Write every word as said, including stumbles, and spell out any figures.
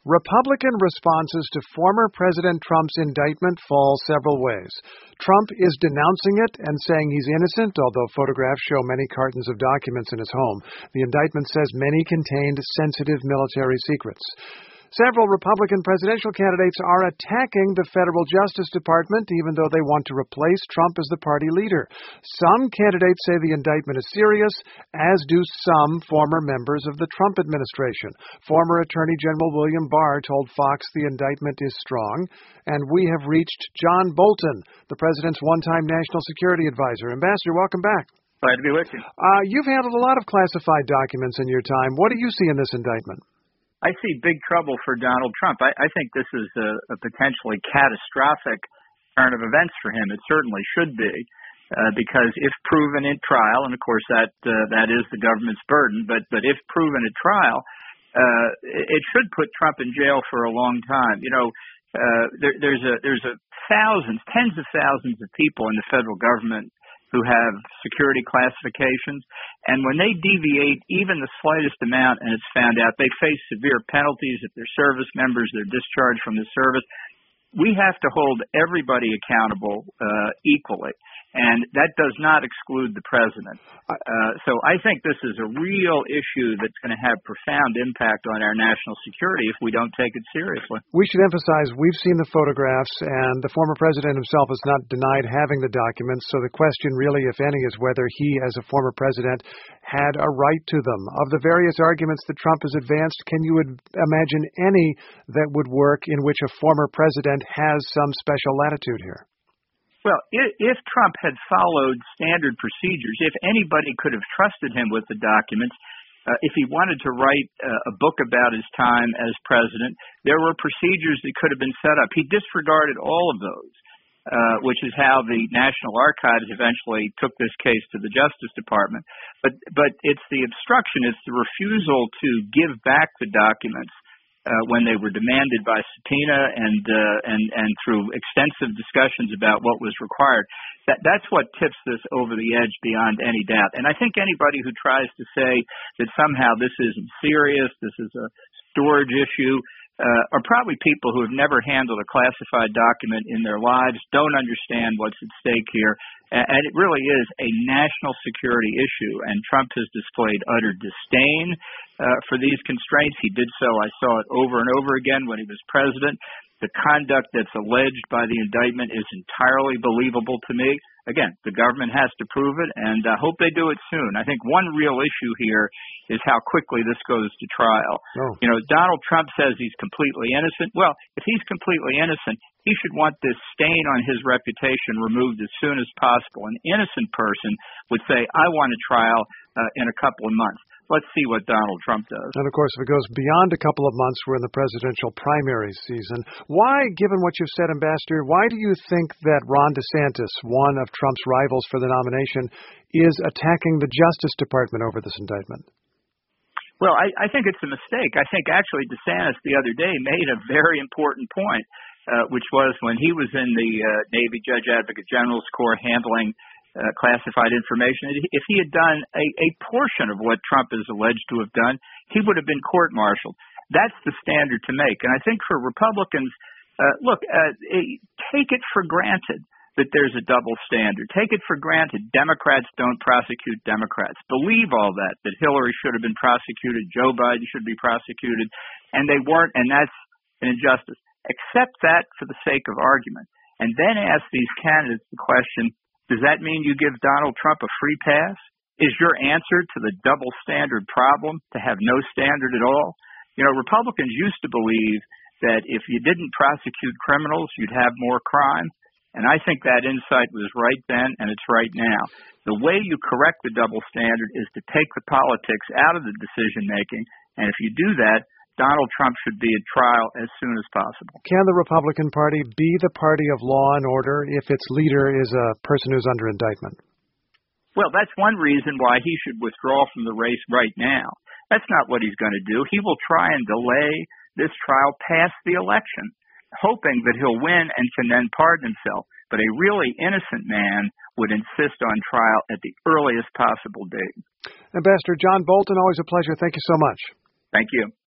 Republican responses to former President Trump's indictment fall several ways. Trump is denouncing it and saying he's innocent, although photographs show many cartons of documents in his home. The indictment says many contained sensitive military secrets. Several Republican presidential candidates are attacking the federal Justice Department, even though they want to replace Trump as the party leader. Some candidates say the indictment is serious, as do some former members of the Trump administration. Former Attorney General William Barr told Fox the indictment is strong, and we have reached John Bolton, the president's one-time national security advisor. Ambassador, welcome back. Glad to be with you. Uh, you've handled a lot of classified documents in your time. What do you see in this indictment? I see big trouble for Donald Trump. I, I think this is a, a potentially catastrophic turn of events for him. It certainly should be, uh, because if proven in trial, and of course that uh, that is the government's burden, but but if proven at trial, uh, it, it should put Trump in jail for a long time. You know, uh, there, there's a there's a thousands, tens of thousands of people in the federal government who have security classifications, and when they deviate even the slightest amount and it's found out, they face severe penalties. If they're service members, they're discharged from the service. We have to hold everybody accountable uh, equally, and that does not exclude the president. Uh, so I think this is a real issue that's going to have profound impact on our national security if we don't take it seriously. We should emphasize we've seen the photographs, and the former president himself has not denied having the documents, so the question really, if any, is whether he, as a former president, had a right to them. Of the various arguments that Trump has advanced, can you imagine any that would work in which a former president has some special latitude here? Well, if Trump had followed standard procedures, if anybody could have trusted him with the documents, uh, if he wanted to write uh, a book about his time as president, there were procedures that could have been set up. He disregarded all of those, uh, which is how the National Archives eventually took this case to the Justice Department. But, but it's the obstruction, it's the refusal to give back the documents Uh, when they were demanded by subpoena and uh, and and through extensive discussions about what was required. That that's what tips this over the edge beyond any doubt. And I think anybody who tries to say that somehow this isn't serious, this is a storage issue, uh, are probably people who have never handled a classified document in their lives, don't understand what's at stake here, and, and it really is a national security issue. And Trump has displayed utter disdain Uh, for these constraints. He did so, I saw it over and over again when he was president. The conduct that's alleged by the indictment is entirely believable to me. Again, the government has to prove it, and I hope they do it soon. I think one real issue here is how quickly this goes to trial. Oh. You know, Donald Trump says he's completely innocent. Well, if he's completely innocent, he should want this stain on his reputation removed as soon as possible. An innocent person would say, I want a trial uh, in a couple of months. Let's see what Donald Trump does. And, of course, if it goes beyond a couple of months, we're in the presidential primary season. Why, given what you've said, Ambassador, why do you think that Ron DeSantis, one of Trump's rivals for the nomination, is attacking the Justice Department over this indictment? Well, I, I think it's a mistake. I think actually DeSantis the other day made a very important point, uh, which was when he was in the uh, Navy Judge Advocate General's Corps handling Uh, classified information. If he had done a, a portion of what Trump is alleged to have done, he would have been court-martialed. That's the standard to make. And I think for Republicans, uh, look, uh, take it for granted that there's a double standard. Take it for granted Democrats don't prosecute Democrats. Believe all that, that Hillary should have been prosecuted, Joe Biden should be prosecuted, and they weren't, and that's an injustice. Accept that for the sake of argument, and then ask these candidates the question, does that mean you give Donald Trump a free pass? Is your answer to the double standard problem to have no standard at all? You know, Republicans used to believe that if you didn't prosecute criminals, you'd have more crime. And I think that insight was right then, and it's right now. The way you correct the double standard is to take the politics out of the decision-making. And if you do that, Donald Trump should be at trial as soon as possible. Can the Republican Party be the party of law and order if its leader is a person who's under indictment? Well, that's one reason why he should withdraw from the race right now. That's not what he's going to do. He will try and delay this trial past the election, hoping that he'll win and can then pardon himself. But a really innocent man would insist on trial at the earliest possible date. Ambassador John Bolton, always a pleasure. Thank you so much. Thank you.